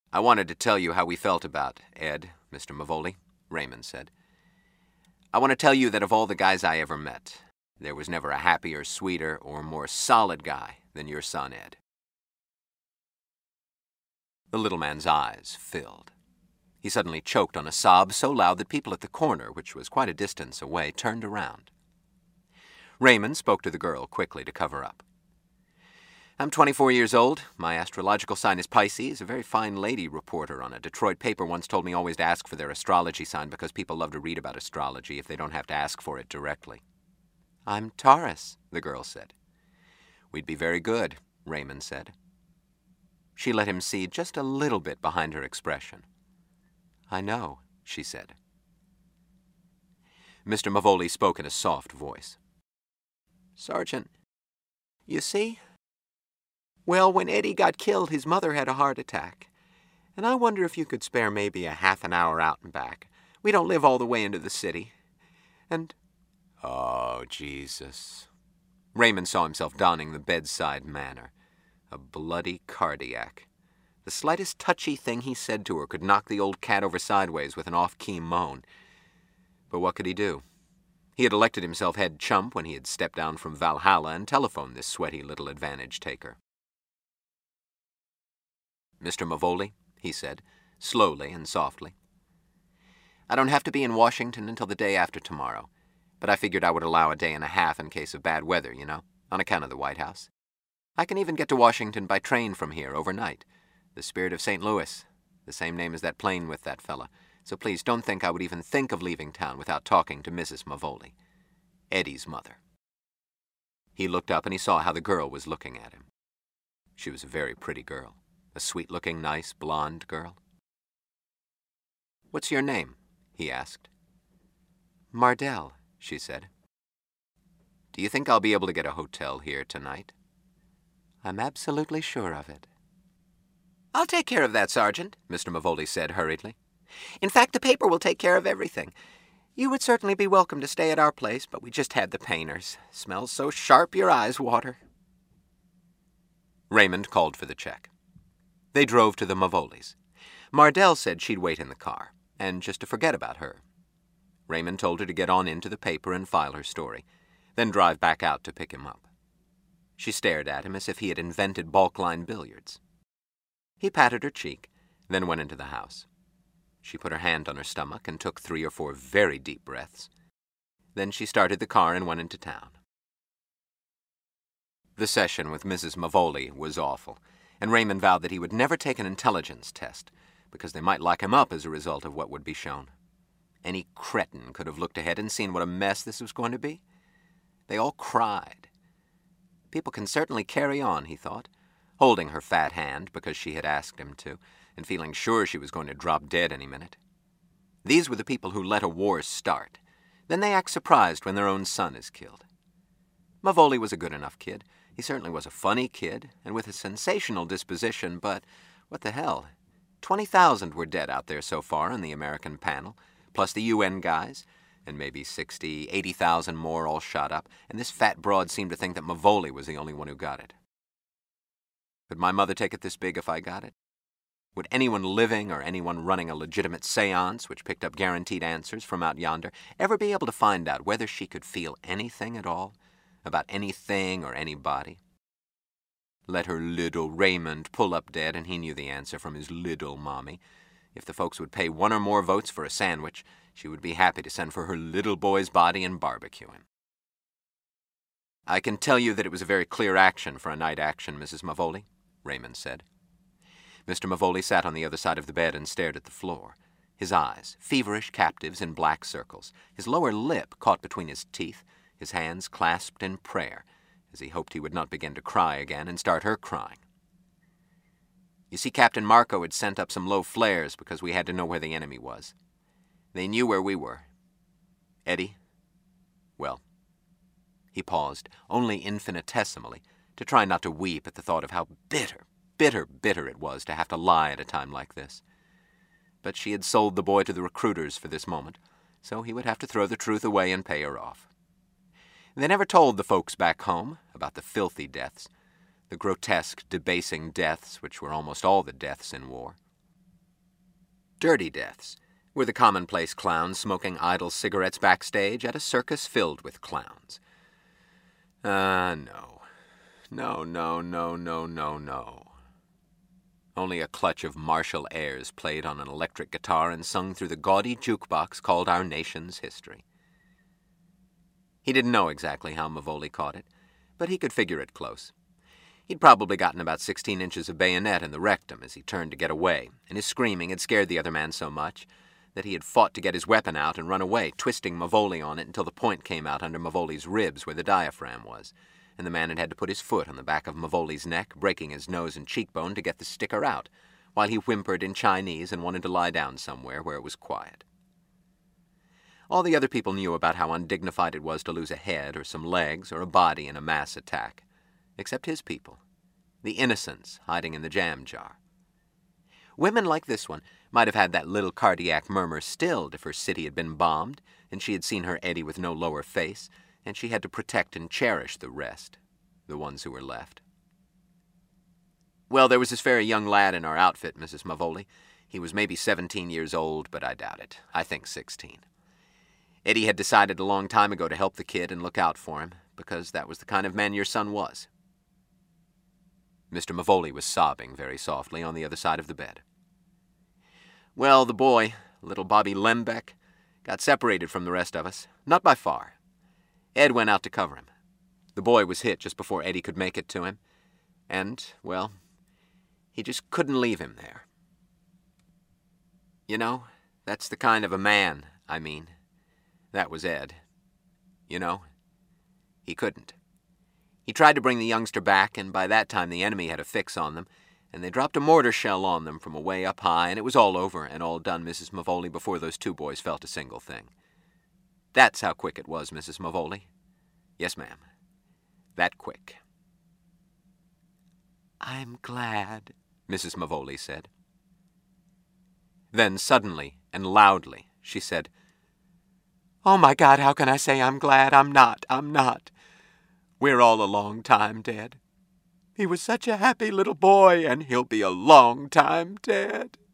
I wanted to tell you how we felt about Ed, Mr. Mavoli, Raymond said. I want to tell you that of all the guys I ever met, there was never a happier, sweeter, or more solid guy than your son, Ed. The little man's eyes filled. He suddenly choked on a sob so loud that people at the corner, which was quite a distance away, turned around. Raymond spoke to the girl quickly to cover up. I'm 24 years old. My astrological sign is Pisces. A very fine lady reporter on a Detroit paper once told me always to ask for their astrology sign because people love to read about astrology if they don't have to ask for it directly. I'm Taurus, the girl said. We'd be very good, Raymond said. She let him see just a little bit behind her expression. I know, she said. Mr. Mavoli spoke in a soft voice. Sergeant, you see? Well, when Eddie got killed, his mother had a heart attack. And I wonder if you could spare maybe a half an hour out and back. We don't live all the way into the city. And... Oh, Jesus. Raymond saw himself donning the bedside manner. A bloody cardiac. The slightest touchy thing he said to her could knock the old cat over sideways with an off-key moan. But what could he do? He had elected himself head chump when he had stepped down from Valhalla and telephoned this sweaty little advantage-taker. Mr. Mavoli, he said, slowly and softly. I don't have to be in Washington until the day after tomorrow, but I figured I would allow a day and a half in case of bad weather, you know, on account of the White House. I can even get to Washington by train from here overnight. The Spirit of St. Louis, the same name as that plane with that fella. So please don't think I would even think of leaving town without talking to Mrs. Mavoli, Eddie's mother. He looked up and he saw how the girl was looking at him. She was a very pretty girl. A sweet-looking, nice, blonde girl. What's your name? He asked. Mardell, she said. Do you think I'll be able to get a hotel here tonight? I'm absolutely sure of it. I'll take care of that, Sergeant, Mr. Mavoli said hurriedly. In fact, the paper will take care of everything. You would certainly be welcome to stay at our place, but we just had the painters. Smells so sharp your eyes water. Raymond called for the check. They drove to the Mavolis. Mardell said she'd wait in the car, and just to forget about her. Raymond told her to get on into the paper and file her story, then drive back out to pick him up. She stared at him as if he had invented bulk-line billiards. He patted her cheek, then went into the house. She put her hand on her stomach and took 3 or 4 very deep breaths. Then she started the car and went into town. The session with Mrs. Mavoli was awful, and Raymond vowed that he would never take an intelligence test, because they might lock him up as a result of what would be shown. Any cretin could have looked ahead and seen what a mess this was going to be. They all cried. People can certainly carry on, he thought, holding her fat hand because she had asked him to, and feeling sure she was going to drop dead any minute. These were the people who let a war start. Then they act surprised when their own son is killed. Mavoli was a good enough kid. He certainly was a funny kid, and with a sensational disposition, but what the hell? 20,000 were dead out there so far on the American panel, plus the UN guys, and maybe 60, 80,000 more all shot up, and this fat broad seemed to think that Mavoli was the only one who got it. Could my mother take it this big if I got it? Would anyone living or anyone running a legitimate seance, which picked up guaranteed answers from out yonder, ever be able to find out whether she could feel anything at all? About anything or anybody? Let her little Raymond pull up dead, and he knew the answer from his little mommy. If the folks would pay 1 or more votes for a sandwich, she would be happy to send for her little boy's body and barbecue him. I can tell you that it was a very clear action for a night action, Mrs. Mavoli, Raymond said. Mr. Mavoli sat on the other side of the bed and stared at the floor, his eyes feverish captives in black circles, his lower lip caught between his teeth, his hands clasped in prayer, as he hoped he would not begin to cry again and start her crying. You see, Captain Marco had sent up some low flares because we had to know where the enemy was. They knew where we were. Eddie? Well, he paused, only infinitesimally, to try not to weep at the thought of how bitter it was to have to lie at a time like this. But she had sold the boy to the recruiters for this moment, so he would have to throw the truth away and pay her off. They never told the folks back home about the filthy deaths, the grotesque, debasing deaths which were almost all the deaths in war. Dirty deaths were the commonplace clowns smoking idle cigarettes backstage at a circus filled with clowns. No. No, no, no, no, no, no. Only a clutch of martial airs played on an electric guitar and sung through the gaudy jukebox called our nation's history. He didn't know exactly how Mavoli caught it, but he could figure it close. He'd probably gotten about 16 inches of bayonet in the rectum as he turned to get away, and his screaming had scared the other man so much that he had fought to get his weapon out and run away, twisting Mavoli on it until the point came out under Mavoli's ribs where the diaphragm was, and the man had had to put his foot on the back of Mavoli's neck, breaking his nose and cheekbone to get the sticker out, while he whimpered in Chinese and wanted to lie down somewhere where it was quiet. All the other people knew about how undignified it was to lose a head or some legs or a body in a mass attack, except his people, the innocents hiding in the jam jar. Women like this one might have had that little cardiac murmur stilled if her city had been bombed and she had seen her Eddie with no lower face, and she had to protect and cherish the rest, the ones who were left. Well, there was this very young lad in our outfit, Mrs. Mavoli. He was maybe 17 years old, but I doubt it. I think 16. Eddie had decided a long time ago to help the kid and look out for him, because that was the kind of man your son was. Mr. Mavoli was sobbing very softly on the other side of the bed. Well, the boy, little Bobby Lembeck, got separated from the rest of us, not by far. Ed went out to cover him. The boy was hit just before Eddie could make it to him, and, well, he just couldn't leave him there. You know, that's the kind of a man, I mean. That was Ed. You know, he couldn't. He tried to bring the youngster back, and by that time the enemy had a fix on them, and they dropped a mortar shell on them from away up high, and it was all over and all done, Mrs. Mavoli, before those two boys felt a single thing. That's how quick it was, Mrs. Mavoli. Yes, ma'am. That quick. I'm glad, Mrs. Mavoli said. Then suddenly and loudly she said, Oh, my God, how can I say I'm glad? I'm not. We're all a long time dead. He was such a happy little boy, and he'll be a long time dead.